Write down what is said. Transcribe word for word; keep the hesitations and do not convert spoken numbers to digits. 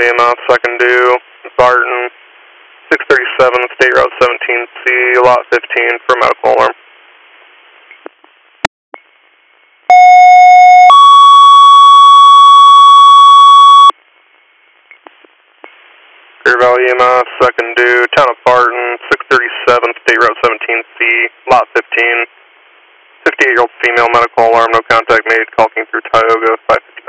Valley E M S, second due, Barton, six thirty-seven, State Route seventeen C, lot fifteen for medical alarm. Clear Valley E M S, second due, town of Barton, six thirty-seven, State Route seventeen C, lot fifteen, fifty-eight-year-old female, medical alarm, no contact made, calling through Tioga, five fifty.